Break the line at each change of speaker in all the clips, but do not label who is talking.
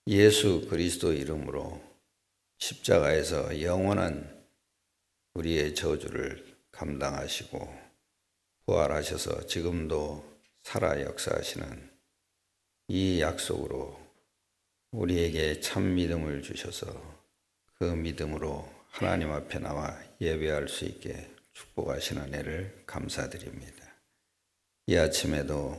예수 그리스도 이름으로 십자가에서 영원한 우리의 저주를 감당하시고 부활하셔서 지금도 살아 역사하시는 이 약속으로 우리에게 참 믿음을 주셔서 그 믿음으로 하나님 앞에 나와 예배할 수 있게 축복하신 은혜를 감사드립니다. 이 아침에도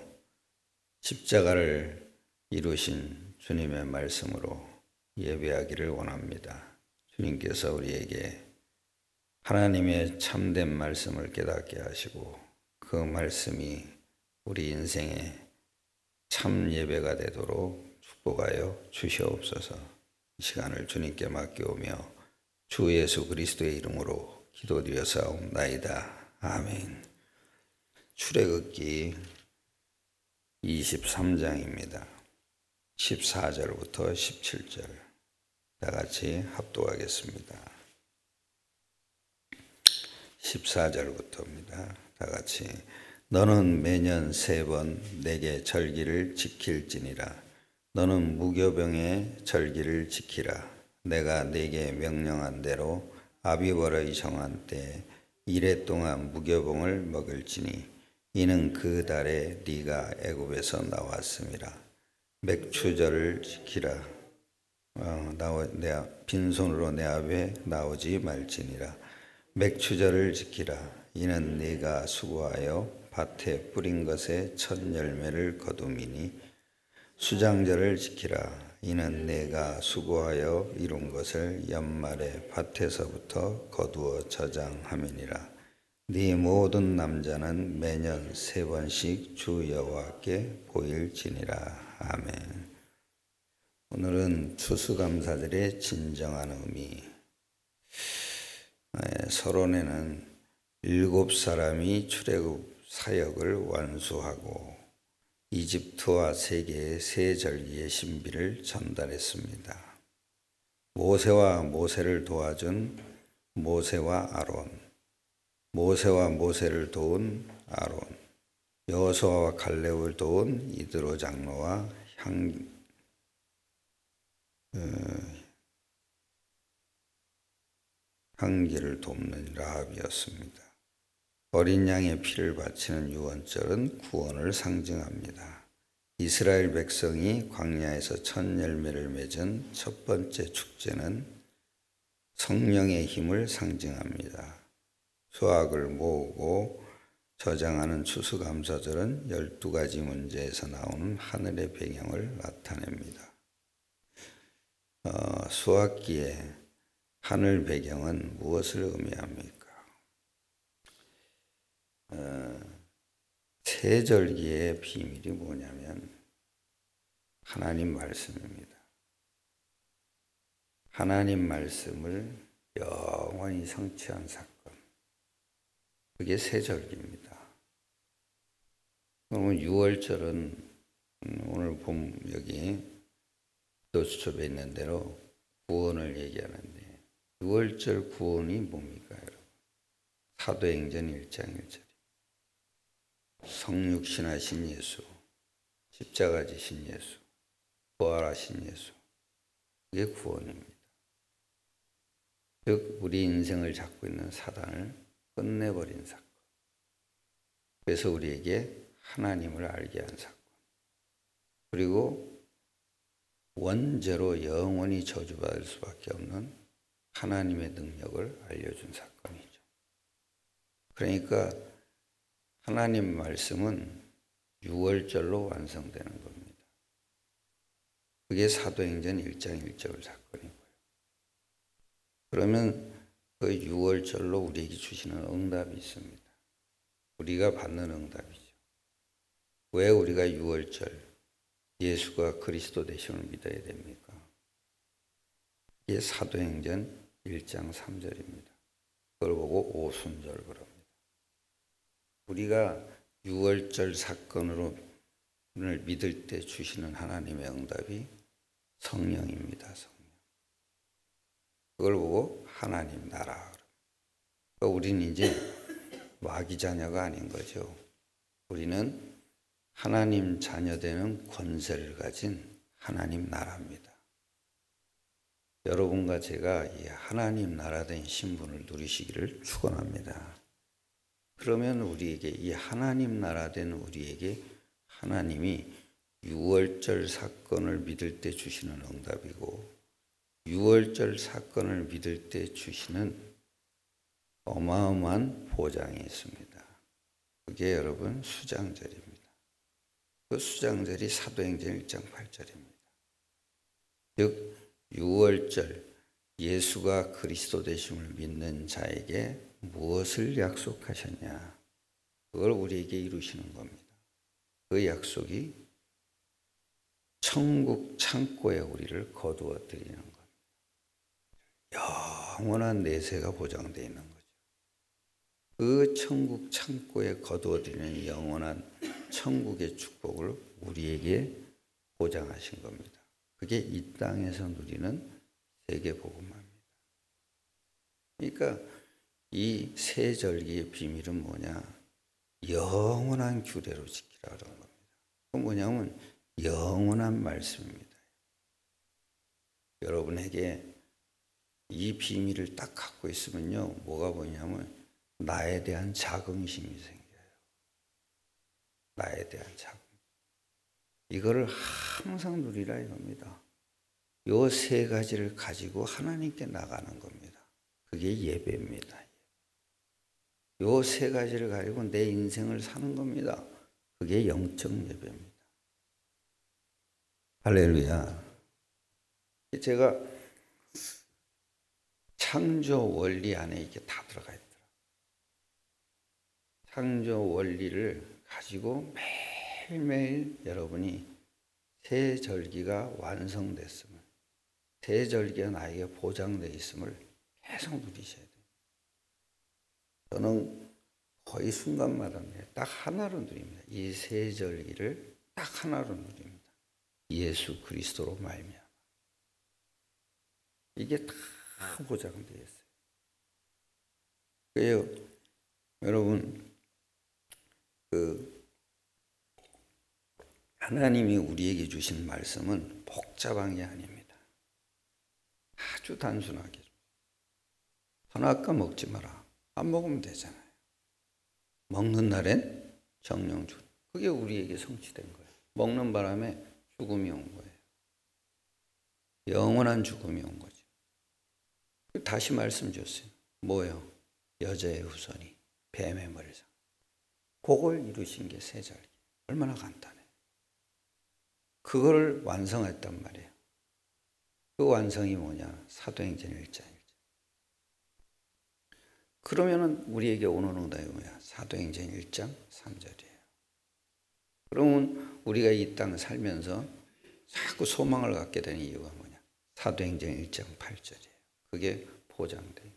십자가를 이루신 주님의 말씀으로 예배하기를 원합니다. 주님께서 우리에게 하나님의 참된 말씀을 깨닫게 하시고 그 말씀이 우리 인생의 참 예배가 되도록 축복하여 주시옵소서. 이 시간을 주님께 맡겨오며 주 예수 그리스도의 이름으로 기도드려사옵나이다. 아멘. 출애굽기 23장입니다. 14절부터 17절 다 같이 합독하겠습니다. 14절부터입니다. 다 같이. 너는 매년 3번 내게 절기를 지킬지니라. 너는 무교병의 절기를 지키라. 내가 네게 명령한 대로 아비벌의 정한 때 이래 동안 무교병을 먹을지니 이는 그 달에 네가 애굽에서 나왔음이라. 맥추절을 지키라. 빈손으로 내 앞에 나오지 말지니라. 맥추절을 지키라. 이는 네가 수고하여 밭에 뿌린 것의 첫 열매를 거둠이니 수장절을 지키라. 이는 네가 수고하여 이룬 것을 연말에 밭에서부터 거두어 저장함이니라. 네 모든 남자는 매년 3번씩 주 여호와께 보일지니라. 아멘. 오늘은 추수감사절의 진정한 의미. 서론에는 7사람이 출애굽 사역을 완수하고 이집트와 세계의 세 절기의 신비를 전달했습니다. 모세와 모세를 도와준 모세와 아론, 모세와 모세를 도운 아론, 여호수아와 갈렙을 도운 이드로 장로와 향기를 돕는 라합이었습니다. 어린 양의 피를 바치는 유언절은 구원을 상징합니다. 이스라엘 백성이 광야에서 첫 열매를 맺은 첫 번째 축제는 성령의 힘을 상징합니다. 수확을 모으고 저장하는 추수감사절은 12가지 문제에서 나오는 하늘의 배경을 나타냅니다. 수확기에 하늘 배경은 무엇을 의미합니까? 세절기의 비밀이 뭐냐면 하나님 말씀입니다. 하나님 말씀을 영원히 성취한 사건. 그게 세절기입니다. 그러면 6월절은 오늘 봄 여기 도수첩에 있는 대로 구원을 얘기하는데 6월절 구원이 뭡니까 여러분? 사도행전 1장 1절 성육신하신 예수, 십자가 지신 예수, 부활하신 예수, 그게 구원입니다. 즉 우리 인생을 잡고 있는 사단을 끝내버린 사건. 그래서 우리에게 하나님을 알게 한 사건. 그리고 원죄로 영원히 저주받을 수밖에 없는 하나님의 능력을 알려준 사건이죠. 그러니까 하나님 말씀은 6월절로 완성되는 겁니다. 그게 사도행전 1장 1절 사건이고요. 그러면 그 6월절로 우리에게 주시는 응답이 있습니다. 우리가 받는 응답이죠. 왜 우리가 6월절 예수가 그리스도 되심을 믿어야 됩니까? 이게 사도행전 1장 3절입니다. 그걸 보고 오순절 그럽니다. 우리가 6월절 사건으로 믿을 때 주시는 하나님의 응답이 성령입니다. 성령. 그걸 보고 하나님 나라. 그러니까 우리는 이제 마귀 자녀가 아닌 거죠. 우리는 하나님 자녀되는 권세를 가진 하나님 나라입니다. 여러분과 제가 이 하나님 나라된 신분을 누리시기를 축원합니다. 그러면 우리에게 이 하나님 나라된 우리에게 하나님이 유월절 사건을 믿을 때 주시는 응답이고 유월절 사건을 믿을 때 주시는 어마어마한 보장이 있습니다. 그게 여러분 수장절입니다. 그 수장절이 사도행전 1장 8절입니다. 즉 유월절 예수가 그리스도 되심을 믿는 자에게 무엇을 약속하셨냐? 그걸 우리에게 이루시는 겁니다. 그 약속이 천국 창고에 우리를 거두어 드리는 겁니다. 영원한 내세가 보장되어 있는 거죠. 그 천국 창고에 거두어 드리는 영원한 천국의 축복을 우리에게 보장하신 겁니다. 그게 이 땅에서 누리는 세계복음화입니다. 그러니까 이 세절기의 비밀은 뭐냐? 영원한 규례로 지키라 그런 겁니다. 그건 뭐냐면 영원한 말씀입니다. 여러분에게 이 비밀을 딱 갖고 있으면요, 뭐가 보이냐면 나에 대한 자긍심이 생겨요. 나에 대한 자긍심. 이거를 항상 누리라 이겁니다. 요 세 가지를 가지고 하나님께 나가는 겁니다. 그게 예배입니다. 요 세 가지를 가지고 내 인생을 사는 겁니다. 그게 영적 예배입니다. 할렐루야. 제가 창조 원리 안에 이게 다 들어가 있더라. 창조 원리를 가지고 매일매일 여러분이 새 절기가 완성됐음을, 새 절기가 나에게 보장되어 있음을 계속 누리셔야 돼요. 저는 거의 순간마다 딱 하나로 누립니다. 이 새 절기를 딱 하나로 누립니다. 예수 그리스도로 말미암아. 이게 다 보장되어 있어요. 그래요. 여러분, 하나님이 우리에게 주신 말씀은 복잡한 게 아닙니다. 아주 단순하게. 선악과 먹지 마라. 안 먹으면 되잖아요. 먹는 날엔 정령 죽. 그게 우리에게 성취된 거예요. 먹는 바람에 죽음이 온 거예요. 영원한 죽음이 온 거죠. 다시 말씀 주셨어요. 뭐요? 여자의 후손이 뱀의 머리를 상. 그걸 이루신 게 새 절기. 얼마나 간단해요. 그걸 완성했단 말이에요. 그 완성이 뭐냐? 사도행전 1장 1절. 그러면은 우리에게 오는 응답이 뭐야? 사도행전 1장 3절이에요. 그러면 우리가 이 땅 살면서 자꾸 소망을 갖게 되는 이유가 뭐냐? 사도행전 1장 8절이에요. 그게 보장돼요.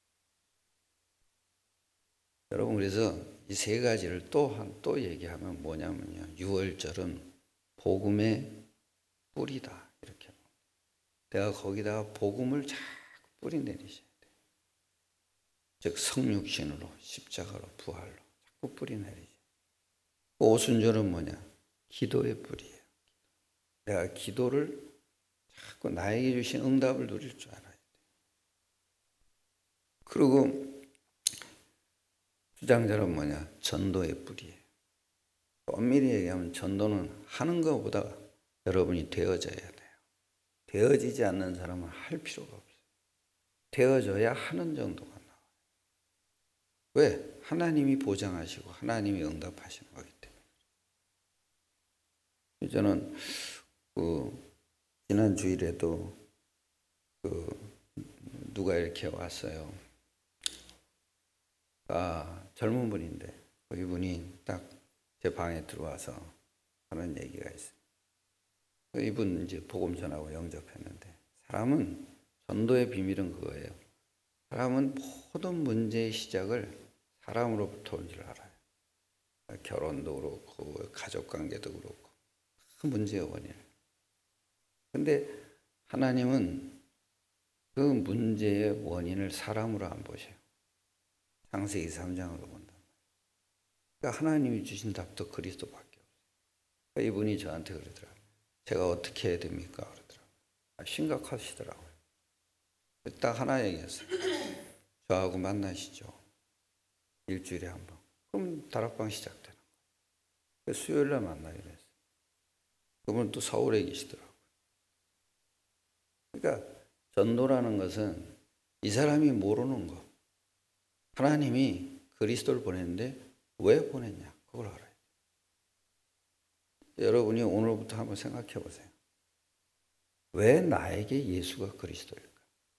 여러분, 그래서 이 세 가지를 또 얘기하면 뭐냐면요. 유월절은 복음의 뿌리다. 이렇게. 내가 거기다가 복음을 자꾸 뿌리 내리셔야 돼요. 즉, 성육신으로, 십자가로, 부활로 자꾸 뿌리 내리셔야 돼요. 오순절은 뭐냐? 기도의 뿌리예요. 내가 기도를 자꾸 나에게 주신 응답을 누릴 줄 알아야 돼요. 그리고 주장절은 뭐냐? 전도의 뿌리예요. 엄밀히 얘기하면 전도는 하는 것보다 여러분이 되어져야 돼요. 되어지지 않는 사람은 할 필요가 없어요. 되어져야 하는 정도가 나와요. 왜? 하나님이 보장하시고 하나님이 응답하시는 거기 때문에. 저는 지난 주일에도 누가 이렇게 왔어요. 젊은 분인데 이분이 딱 제 방에 들어와서 하는 얘기가 있어요. 이분 이제 복음 전하고 영접했는데, 사람은 전도의 비밀은 그거예요. 사람은 모든 문제의 시작을 사람으로부터 온 줄 알아요. 결혼도 그렇고 가족관계도 그렇고 그 문제의 원인. 근데 하나님은 그 문제의 원인을 사람으로 안 보셔요. 창세기 3장으로 본다. 그러니까 하나님이 주신 답도 그리스도밖에 없어요. 그러니까 이분이 저한테 그러더라고요. 제가 어떻게 해야 됩니까? 그러더라고요. 심각하시더라고요. 딱 하나 얘기했어요. 저하고 만나시죠. 일주일에 한 번. 그럼 다락방 시작되는 거예요. 수요일날 만나기로 했어요. 그분은 또 서울에 계시더라고요. 그러니까 전도라는 것은 이 사람이 모르는 거. 하나님이 그리스도를 보냈는데 왜 보냈냐? 그걸 알아야 돼요. 여러분이 오늘부터 한번 생각해 보세요. 왜 나에게 예수가 그리스도일까?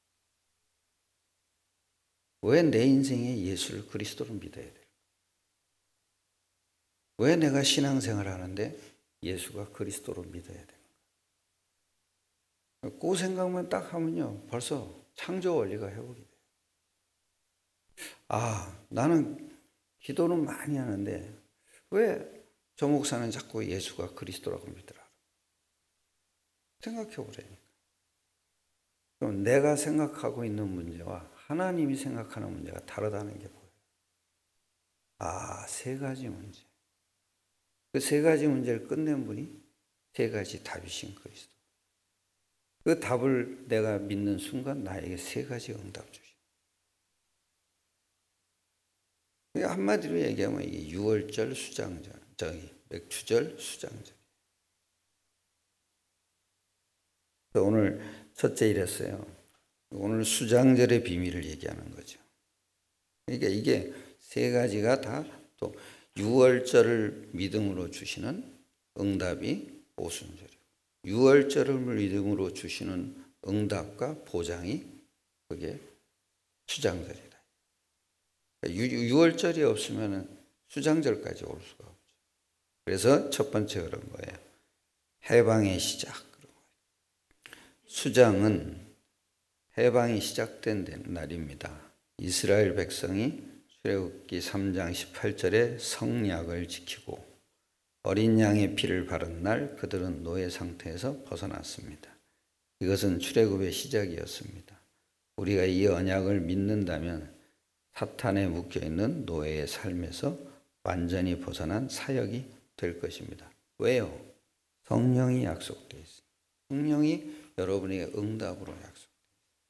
왜 내 인생에 예수를 그리스도로 믿어야 될까? 왜 내가 신앙생활을 하는데 예수가 그리스도로 믿어야 되는가? 그 생각만 딱 하면요, 벌써 창조 원리가 회복이 돼요. 나는 기도는 많이 하는데 왜 저 목사는 자꾸 예수가 그리스도라고 믿더라? 생각해 보라니까. 그럼 내가 생각하고 있는 문제와 하나님이 생각하는 문제가 다르다는 게 보여요. 세 가지 문제. 그 세 가지 문제를 끝낸 분이 세 가지 답이신 그리스도. 그 답을 내가 믿는 순간 나에게 세 가지 응답 주시. 한마디로 얘기하면 이게 유월절 수장절, 맥추절 수장절. 오늘 첫째 이랬어요. 오늘 수장절의 비밀을 얘기하는 거죠. 그러니까 이게 세 가지가 다 또 유월절을 믿음으로 주시는 응답이 오순절이고, 유월절을 믿음으로 주시는 응답과 보장이 그게 수장절이다. 유월절이 없으면 수장절까지 올 수가 없죠. 그래서 첫 번째 그런 거예요. 해방의 시작. 수장은 해방이 시작된 날입니다. 이스라엘 백성이 출애굽기 3장 18절에 성약을 지키고 어린 양의 피를 바른 날 그들은 노예 상태에서 벗어났습니다. 이것은 출애굽의 시작이었습니다. 우리가 이 언약을 믿는다면 사탄에 묶여있는 노예의 삶에서 완전히 벗어난 사역이 될 것입니다. 왜요? 성령이 약속되어 있습니다. 성령이 여러분에게 응답으로 약속되어 있습니다.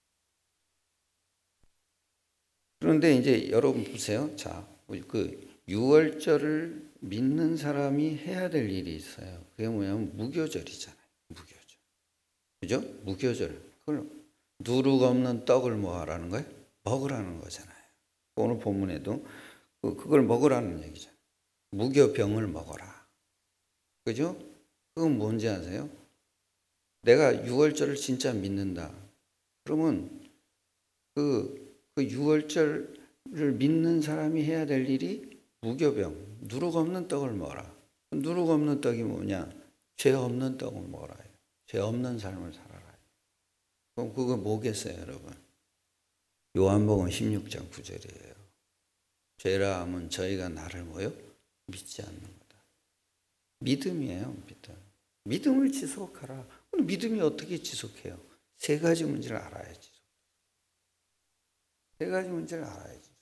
그런데 이제 여러분 보세요. 자, 그 유월절을 믿는 사람이 해야 될 일이 있어요. 그게 뭐냐면 무교절이잖아요. 무교절. 그죠? 무교절. 그걸 누룩 없는 떡을 뭐 하라는 거예요? 먹으라는 거잖아요. 오늘 본문에도 그걸 먹으라는 얘기잖아요. 무교병을 먹어라. 그죠? 그건 뭔지 아세요? 내가 유월절을 진짜 믿는다. 그러면 그 유월절을 믿는 사람이 해야 될 일이 무교병, 누룩 없는 떡을 먹어라. 누룩 없는 떡이 뭐냐? 죄 없는 떡을 먹어라. 죄 없는 삶을 살아라. 그럼 그거 뭐겠어요, 여러분? 요한복음 16장 9절이에요. 죄라 하면 저희가 나를 뭐요? 믿지 않는 거다. 믿음이에요, 믿음. 믿음을 지속하라. 믿음이 어떻게 지속해요? 세 가지 문제를 알아야지. 세 가지 문제를 알아야지.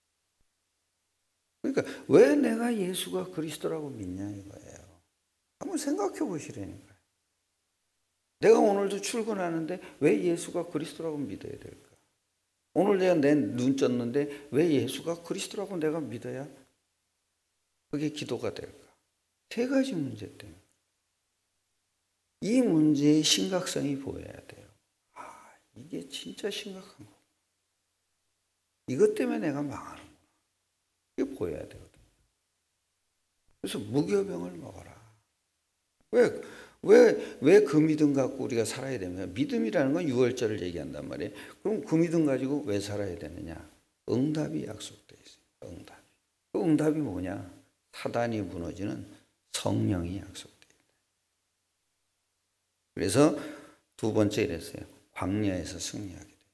그러니까 왜 내가 예수가 그리스도라고 믿냐 이거예요. 한번 생각해 보시라니까요. 내가 오늘도 출근하는데 왜 예수가 그리스도라고 믿어야 될까? 오늘 내가 내 눈 쪘는데 왜 예수가 그리스도라고 내가 믿어야 그게 기도가 될까? 세 가지 문제 때문에. 이 문제의 심각성이 보여야 돼요. 이게 진짜 심각한 거. 이것 때문에 내가 망하는구나. 이게 보여야 되거든. 그래서 무교병을 먹어라. 왜 그 믿음 갖고 우리가 살아야 되냐? 믿음이라는 건 유월절을 얘기한단 말이에요. 그럼 그 믿음 가지고 왜 살아야 되느냐? 응답이 약속되어 있어요. 응답이. 그 응답이 뭐냐? 사단이 무너지는 성령이 약속되어 있다. 그래서 두 번째 이랬어요. 광야에서 승리하게 돼.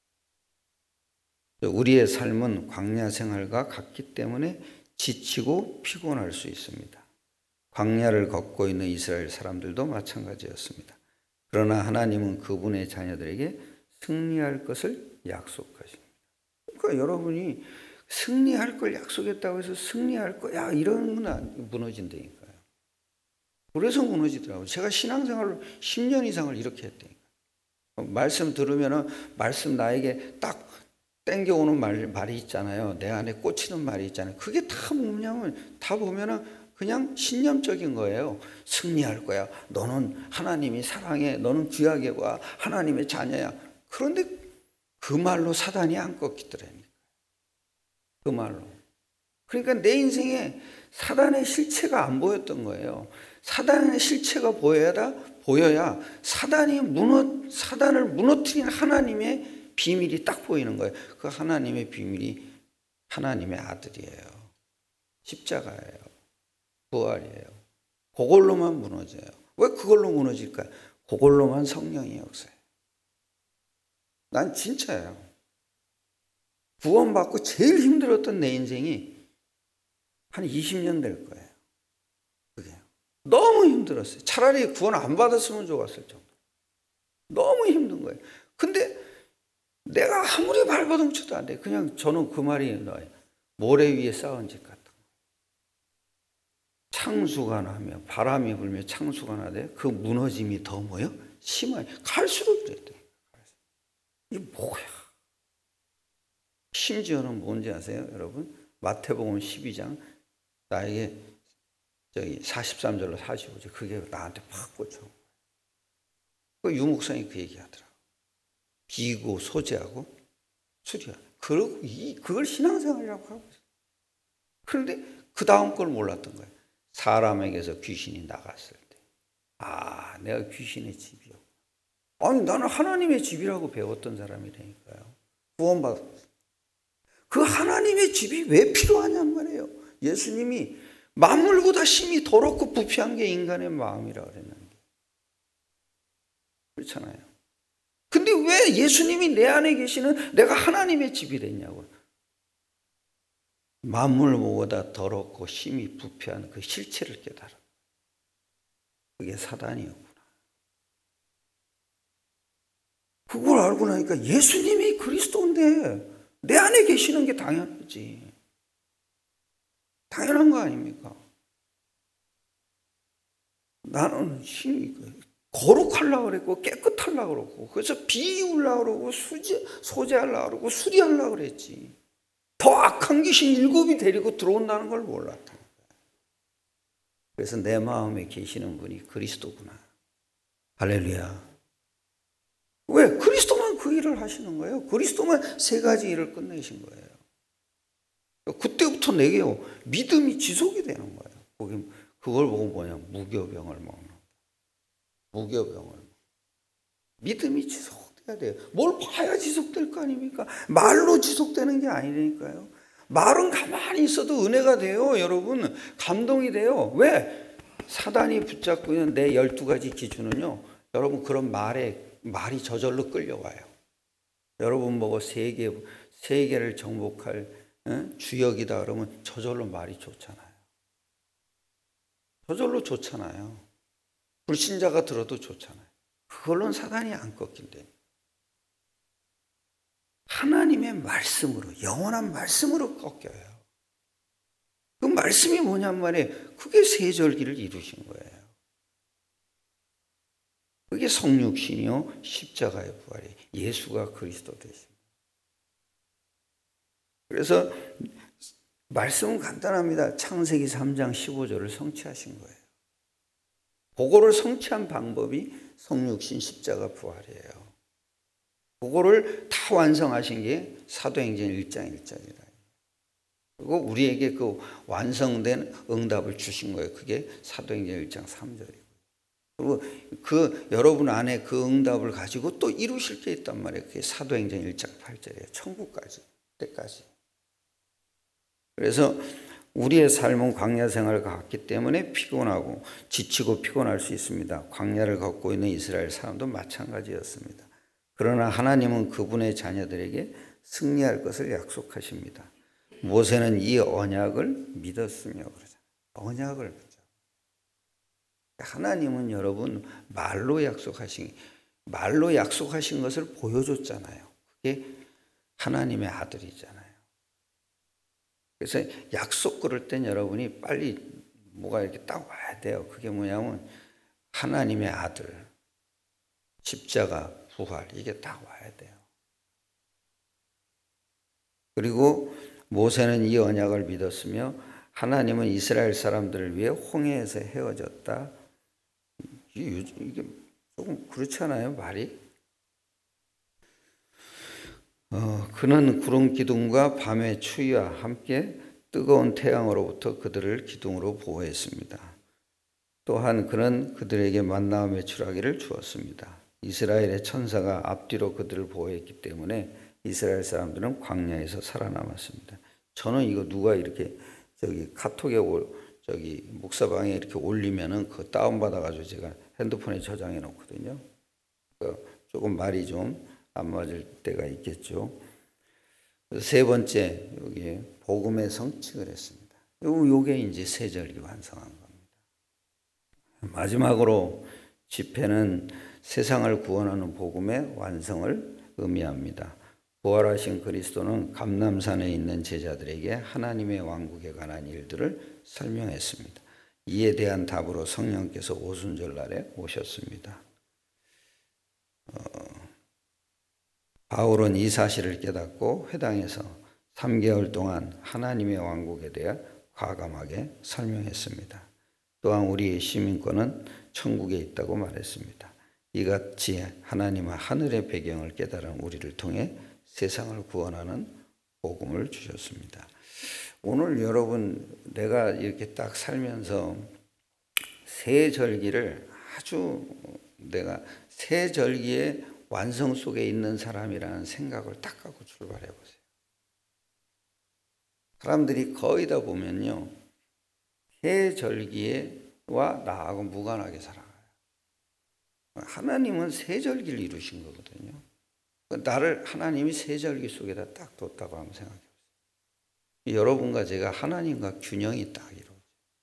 우리의 삶은 광야 생활과 같기 때문에 지치고 피곤할 수 있습니다. 광야를 걷고 있는 이스라엘 사람들도 마찬가지였습니다. 그러나 하나님은 그분의 자녀들에게 승리할 것을 약속하십니다. 그러니까 여러분이 승리할 걸 약속했다고 해서 승리할 거야 이런 건 무너진다니까요. 그래서 무너지더라고요. 제가 신앙생활을 10년 이상을 이렇게 했다니까요. 말씀 들으면은 말씀 나에게 딱 땡겨오는 말이 있잖아요. 내 안에 꽂히는 말이 있잖아요. 그게 다 뭐냐면 다 보면은 그냥 신념적인 거예요. 승리할 거야. 너는 하나님이 사랑해. 너는 귀하게 와. 하나님의 자녀야. 그런데 그 말로 사단이 안 꺾이더라니까. 그 말로. 그러니까 내 인생에 사단의 실체가 안 보였던 거예요. 사단의 실체가 보여야 사단을 무너뜨린 하나님의 비밀이 딱 보이는 거예요. 그 하나님의 비밀이 하나님의 아들이에요. 십자가예요. 부활이에요. 그걸로만 무너져요. 왜 그걸로 무너질까요? 그걸로만 성령이 역사해요. 난 진짜예요. 구원받고 제일 힘들었던 내 인생이 한 20년 될 거예요. 그게 너무 힘들었어요. 차라리 구원 안 받았으면 좋았을 정도. 너무 힘든 거예요. 근데 내가 아무리 발버둥 쳐도 안 돼. 그냥 저는 그 말이 나와요. 모래 위에 쌓은 집 같은 거예요. 창수가 나며 바람이 불며 창수가 나되 그 무너짐이 더 뭐요? 심하게 갈수록 그랬대. 이게 뭐야? 심지어는 뭔지 아세요, 여러분? 마태복음 12장 나에게 43절로 45절 그게 나한테 팍 꽂혀. 그 유목사님이 그 얘기하더라고. 비고 소재하고 수리하. 그러고 그걸 신앙생활이라고 하고 있어요. 그런데 그 다음 걸 몰랐던 거예요. 사람에게서 귀신이 나갔을 때, 아, 내가 귀신의 집이요. 아니, 나는 하나님의 집이라고 배웠던 사람이라니까요. 구원받았어요. 그 하나님의 집이 왜 필요하냔 말이에요. 예수님이 만물보다 심히 더럽고 부패한 게 인간의 마음이라 그랬는데. 그렇잖아요. 근데 왜 예수님이 내 안에 계시는 내가 하나님의 집이 됐냐고요. 만물보다 더럽고 심히 부패한 그 실체를 깨달아. 그게 사단이었구나. 그걸 알고 나니까 예수님이 그리스도인데 내 안에 계시는 게 당연하지. 당연한 거 아닙니까? 나는 거룩하려고 그랬고 깨끗하려고 그랬고 그래서 비우려고 그러고 소재하려고 그러고 수리하려고 그랬지. 더 악한 귀신 7이 데리고 들어온다는 걸 몰랐다. 그래서 내 마음에 계시는 분이 그리스도구나. 할렐루야. 왜? 그리스도만 그 일을 하시는 거예요. 그리스도만 3가지 일을 끝내신 거예요. 그때부터 내게 믿음이 지속이 되는 거예요. 그걸 보고 뭐냐? 무교병을 먹는. 무교병을. 믿음이 지속돼야 돼요. 뭘 봐야 지속될 거 아닙니까? 말로 지속되는 게 아니라니까요. 말은 가만히 있어도 은혜가 돼요. 여러분 감동이 돼요. 왜? 사단이 붙잡고 있는 내 12가지 기준은요. 여러분 그런 말이 저절로 끌려와요. 여러분 보고 세계를 정복할 주역이다 그러면 저절로 말이 좋잖아요. 저절로 좋잖아요. 불신자가 들어도 좋잖아요. 그걸로는 사단이 안 꺾인대. 하나님의 말씀으로, 영원한 말씀으로 꺾여요. 그 말씀이 뭐냔 말이에요. 그게 세절기를 이루신 거예요. 그게 성육신이요 십자가의 부활이에요. 예수가 그리스도 되십니다. 그래서 말씀은 간단합니다. 창세기 3장 15절을 성취하신 거예요. 그거를 성취한 방법이 성육신 십자가 부활이에요. 그거를 다 완성하신 게 사도행전 1장 1절이다. 그리고 우리에게 그 완성된 응답을 주신 거예요. 그게 사도행전 1장 3절이고. 그리고 그 여러분 안에 그 응답을 가지고 또 이루실 게 있단 말이에요. 그게 사도행전 1장 8절이에요. 천국까지, 때까지. 그래서 우리의 삶은 광야 생활을 갖기 때문에 피곤하고 지치고 피곤할 수 있습니다. 광야를 걷고 있는 이스라엘 사람도 마찬가지였습니다. 그러나 하나님은 그분의 자녀들에게 승리할 것을 약속하십니다. 모세는 이 언약을 믿었으며 그러잖아요. 언약을 믿죠. 하나님은 여러분 말로 약속하신 것을 보여줬잖아요. 그게 하나님의 아들이잖아요. 그래서 약속 걸을 땐 여러분이 빨리 뭐가 이렇게 딱 와야 돼요. 그게 뭐냐면 하나님의 아들, 십자가, 부활 이게 딱 와야 돼요. 그리고 모세는 이 언약을 믿었으며 하나님은 이스라엘 사람들을 위해 홍해에서 헤어졌다. 이게 조금 그렇지 않아요? 말이? 그는 구름 기둥과 밤의 추위와 함께 뜨거운 태양으로부터 그들을 기둥으로 보호했습니다. 또한 그는 그들에게 만나와 메추라기를 주었습니다. 이스라엘의 천사가 앞뒤로 그들을 보호했기 때문에 이스라엘 사람들은 광야에서 살아남았습니다. 저는 이거 누가 이렇게 카톡에 목사방에 이렇게 올리면은 그 다운받아가지고 제가 핸드폰에 저장해 놓거든요. 조금 말이 좀 안 맞을 때가 있겠죠. 세 번째, 여기 복음의 성취를 했습니다. 요게 이제 세절기 완성한 겁니다. 마지막으로 집회는 세상을 구원하는 복음의 완성을 의미합니다. 부활하신 그리스도는 감람산에 있는 제자들에게 하나님의 왕국에 관한 일들을 설명했습니다. 이에 대한 답으로 성령께서 오순절날에 오셨습니다. 바울은 이 사실을 깨닫고 회당에서 3개월 동안 하나님의 왕국에 대해 과감하게 설명했습니다. 또한 우리의 시민권은 천국에 있다고 말했습니다. 이같이 하나님은 하늘의 배경을 깨달은 우리를 통해 세상을 구원하는 복음을 주셨습니다. 오늘 여러분 내가 이렇게 딱 살면서 새 절기를 내가 새 절기의 완성 속에 있는 사람이라는 생각을 딱 갖고 출발해 보세요. 사람들이 거의 다 보면요, 새 절기와 나하고 무관하게 살아가요. 하나님은 새 절기를 이루신 거거든요. 나를 하나님이 새 절기 속에다 딱 뒀다고 한번 생각해 보세요. 여러분과 제가 하나님과 균형이 딱 이루어져요.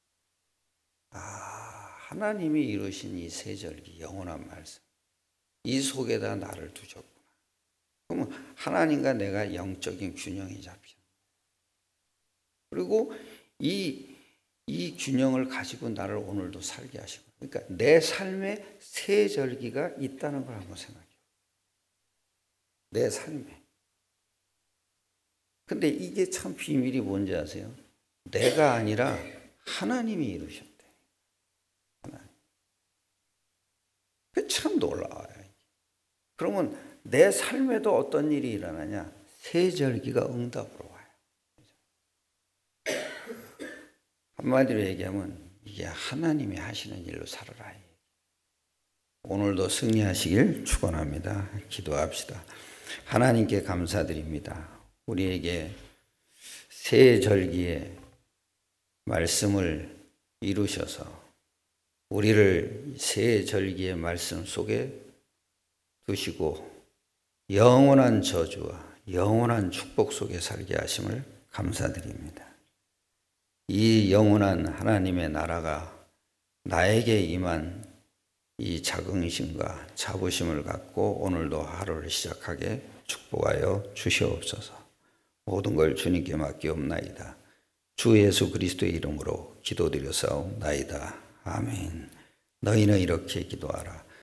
하나님이 이루신 이 새 절기, 영원한 말씀, 이 속에다 나를 두셨구나. 그러면 하나님과 내가 영적인 균형이 잡히는 거예요. 그리고 이 균형을 가지고 나를 오늘도 살게 하시고, 그러니까 내 삶에 새 절기가 있다는 걸 한번 생각해요. 내 삶에. 근데 이게 참 비밀이 뭔지 아세요? 내가 아니라 하나님이 이루셨대. 하나님. 그게 참 놀라워요. 그러면 내 삶에도 어떤 일이 일어나냐? 새 절기가 응답으로 와요. 한마디로 얘기하면 이게 하나님이 하시는 일로 살아라. 오늘도 승리하시길 축원합니다. 기도합시다. 하나님께 감사드립니다. 우리에게 새 절기의 말씀을 이루셔서 우리를 새 절기의 말씀 속에 두시고 영원한 저주와 영원한 축복 속에 살게 하심을 감사드립니다. 이 영원한 하나님의 나라가 나에게 임한 이 자긍심과 자부심을 갖고 오늘도 하루를 시작하게 축복하여 주시옵소서. 모든 걸 주님께 맡기옵나이다. 주 예수 그리스도의 이름으로 기도드려사옵나이다. 아멘. 너희는 이렇게 기도하라.